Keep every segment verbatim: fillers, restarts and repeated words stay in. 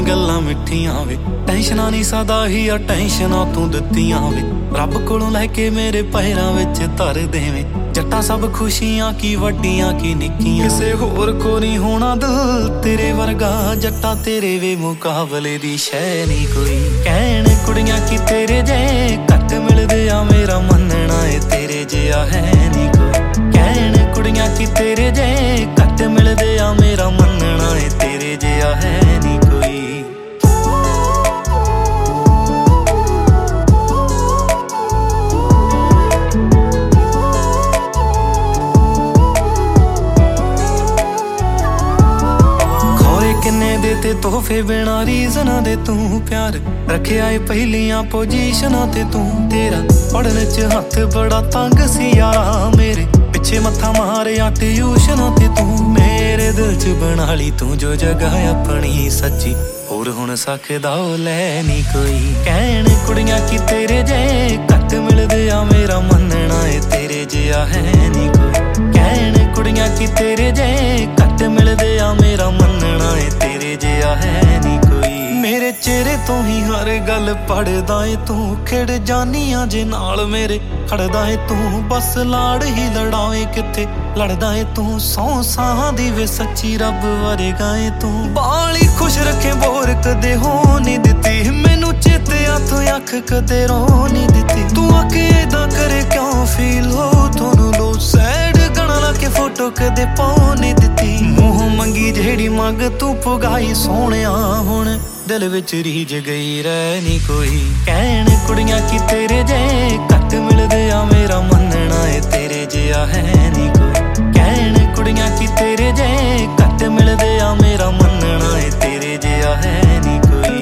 ਗੱਲਾਂ ਮਿੱਠੀਆਂ ਵੇ ਟੈਨਸ਼ਨਾਂ ਨਹੀਂ ਸਦਾ ਹੀ ਆ ਟੈਨਸ਼ਨਾਂ ਤੂੰ ਦਿੱਤੀਆਂ ਵੇ ਰੱਬ ਕੋਲੋਂ ਲੈ ਕੇ ਮੇਰੇ ਪੈਰਾਂ ਵਿੱਚ ਧਰ ਦੇਵੇਂ ਜੱਟਾਂ ਸਭ ਖੁਸ਼ੀਆਂ ਕੀ ਵੱਡੀਆਂ ਕੀ ਨਿੱਕੀਆਂ ਕਿਸੇ ਹੋਰ ਕੋ ਨਹੀਂ ਹੋਣਾ ਦਿਲ ਤੇਰੇ ਵਰਗਾ ਜੱਟਾਂ ਤੇਰੇ ਵੇ ਮੁਕਾਬਲੇ ਦੀ ਸ਼ੈ ਨਹੀਂ ਕੋਈ ਕਹਿਣ ਕੁੜੀਆਂ ਕੀ ਤੇਰੇ ਜੇ ਘੱਟ ਮਿਲਦੇ ਆ ਮੇਰਾ ਮੰਨਣਾ ਏ ਤੇਰੇ ਜਿਹਾ ਹੈ ਨਹੀਂ ਕੋਈ ਕਹਿਣ ਕੁੜੀਆਂ ਕੀ ਤੇਰੇ ਜੇ ਘੱਟ ਮਿਲਦੇ ਆ ਮੇਰਾ ਮੰਨਣਾ ਏ ਤੇਰੇ ਜਿਹਾ ਹੈ ਨਹੀਂ ਕੋਈ ਕਿੰਨੇ ਦੇ ਤੇ ਤੋਹਫੇ ਬਿਨਾ ਰੀਜ਼ਨਾਂ ਦੇ ਤੂੰ ਪਿਆਰ ਰੱਖਿਆ ਏ ਪਹਿਲੀਆਂ ਪੋਜੀਸ਼ਨਾਂ ਤੇ ਤੂੰ ਤੇਰਾ ਪੜਨ ਚ ਹੱਥ ਬੜਾ ਤੰਗ ਸੀ ਯਾਰਾ ਮੇਰੇ ਪਿੱਛੇ ਮੱਥਾ ਮਾਰਿਆ ਟਿਊਸ਼ਨਾਂ ਤੇ ਤੂੰ ਮੇਰੇ ਦਿਲ ਚ ਬਣਾ ਲਈ ਤੂੰ ਜੋ ਜਗ੍ਹਾ ਆਪਣੀ ਸੱਚੀ ਹੋਰ ਹੁਣ ਸਕਦਾ ਉਹ ਲੈ ਨੀ ਕੋਈ ਕਹਿਣ ਕੁੜੀਆਂ ਕੀ ਤੇਰੇ ਜੇ ਘੱਟ ਮਿਲਦੇ ਆ ਮੇਰਾ ਮੰਨਣਾ ਏ ਤੇਰੇ ਜਿਹਾ ਹੈ ਨੀ ਕੋਈ ਕਹਿਣ ਕੁੜੀਆਂ ਕੀ ਤੇਰੇ ਜੇ ਘੱਟ ਮਿਲਦੇ ਆ ਮੇਰਾ ਮੰਨਣਾ ਏ ਤੇਰੇ ਜਿਹਾ ਹੈ ਨੀ ਕੋਈ ਮੇਰੇ ਚਿਹਰੇ ਤੋਂ ਹੀ ਹਰ ਗੱਲ ਪੜਦਾ ਏ ਤੂੰ ਖਿੜ ਜਾਨੀਆਂ ਜੇ ਨਾਲ ਮੇਰੇ ਖੜਦਾ ਏ ਤੂੰ ਬਸ ਲਾੜ ਹੀ ਲੜਾਵੇਂ ਕਿੱਥੇ ਲੜਦਾ ਏ ਤੂੰ ਸੌ ਸਾਹਾਂ ਦੀ ਵੇ ਸੱਚੀ ਰੱਬ ਵਰਗਾ ਏ ਤੂੰ ਬਾਲੀ ਖੁਸ਼ ਰੱਖੇ ਬੋਰ ਕਦੇ ਹੋ ਨਹੀਂ ਦਿੱਤੀ ਮੈਨੂੰ ਚੇਤਿਆ ਤੂੰ ਅੱਖ ਕਦੇ ਰੋ ਨਹੀਂ ਦਿੱਤੀ ਤੂੰ ਆਕੇ ਏਦਾਂ ਕਰੇ ਕਿਉਂ ਫੀਲ ਹੋ ਤੁਹਾਨੂੰ ਲੋ ਸੈਡ ਗਾਣਾ ਲਾ ਕੇ ਫੋਟੋ ਕਦੇ ਪਾਉ ਨਹੀਂ ਦਿੱਤੀ ਮੂੰਹ ਮੰਗੀ ਜਿਹੜੀ ਮੰਗ ਤੂੰ ਪੁਗਾਈ ਸੋਹਣਿਆ ਹੁਣ ਦਿਲ ਵਿੱਚ ਰੀਝ ਗਈ ਰਹਿ ਨੀ ਕੋਈ ਕਹਿਣ ਕੁੜੀਆਂ ਕੀ ਤੇਰੇ ਜੇ ਘੱਟ ਮਿਲਦੇ ਆ ਮੇਰਾ ਮੰਨਣਾ ਏ ਤੇਰੇ ਜਿਹਾ ਹੈ ਨੀ ਕੋਈ ਕਹਿਣ ਕੁੜੀਆਂ ਕੀ ਤੇਰੇ ਜੇ ਘੱਟ ਮਿਲਦੇ ਆ ਮੇਰਾ ਮੰਨਣਾ ਏ ਤੇਰੇ ਜਿਹਾ ਹੈ ਨੀ ਕੋਈ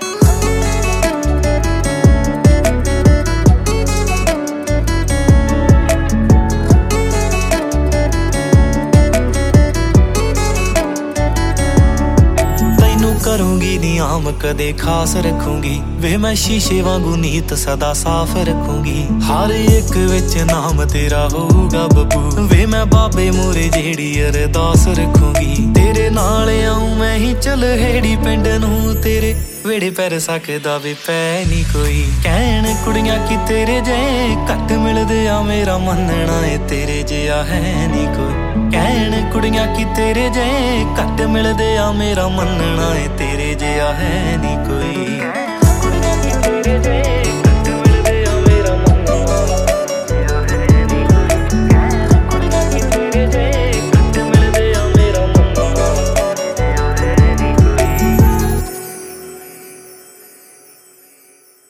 ਕਰੂੰਗੀ ਨੀ ਆਮ ਕਦੇ ਖਾਸ ਰੱਖੂੰਗੀ ਵੇ ਮੈਂ ਸ਼ੀਸ਼ੇ ਵਾਂਗੂ ਨੀਤ ਸਦਾ ਸਾਫ਼ ਰੱਖੂੰਗੀ ਹਰ ਇੱਕ ਵਿੱਚ ਨਾਮ ਤੇਰਾ ਹੋਊਗਾ ਬੱਬੂ ਵੇ ਮੈਂ ਬਾਬੇ ਮੂਰੇ ਜਿਹੜੀ ਅਰਦਾਸ ਰੱਖੂੰਗੀ ਤੇਰੇ ਨਾਲ ਆਉਂ ਮੈਂ ਹੀ ਚਲ ਹੇੜੀ ਪਿੰਡ ਨੂੰ ਤੇਰੇ ਵੇੜੇ ਪੈਰ ਸਕਦਾ ਵੇ ਪੈ ਨੀ ਕੋਈ ਕਹਿਣ ਕੁੜੀਆਂ ਕੀ ਤੇਰੇ ਜੇ ਘੱਟ ਮਿਲਦੇ ਆ ਮੇਰਾ ਮੰਨਣਾ ਏ ਤੇਰੇ ਜਿਹਾ ਹੈ ਨੀ ਕੋਈ ਕਹਿਣ ਕੁੜੀਆਂ ਕੀ ਤੇਰੇ ਜੇ ਘੱਟ ਮਿਲਦੇ ਆ ਮੇਰਾ ਮੰਨਣਾ ਏ ਤੇਰੇ ਜਿਹਾ ਹੈ ਨੀ